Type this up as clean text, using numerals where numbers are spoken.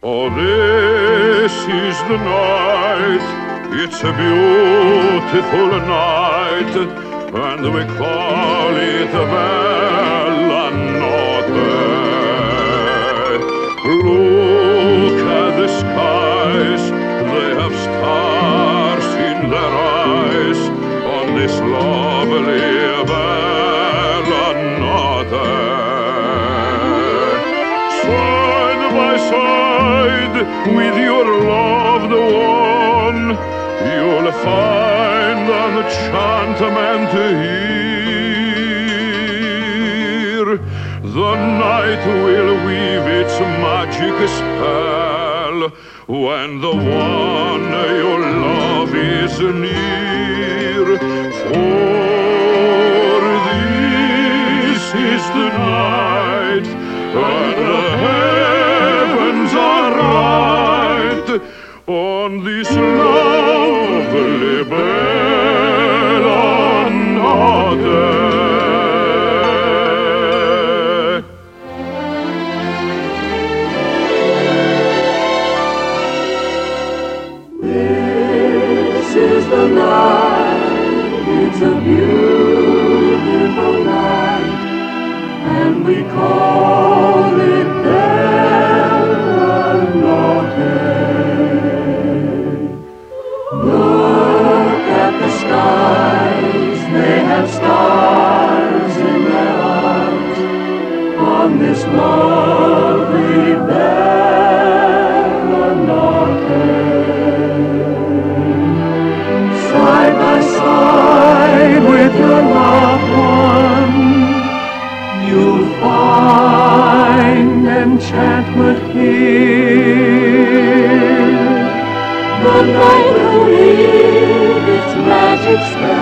Oh, this is the night, it's a beautiful night, and we call it Bella Notte. Look at the skies, they have stars in their eyes, on this lovely Bella Notte. Side by side with your loved one, you'll find an enchantment here. The night will weave its magic spell when the one you love is near. For this is the night when the heavens are right on this lovely Bella Notte. This is the night, it's a beautiful night, and we call it Bella Notte. Look at the skies, they have stars in their eyes, on this lovely Bella Notte. Side by side with your loved one, you'll find enchantment here. The night will weave its magic spell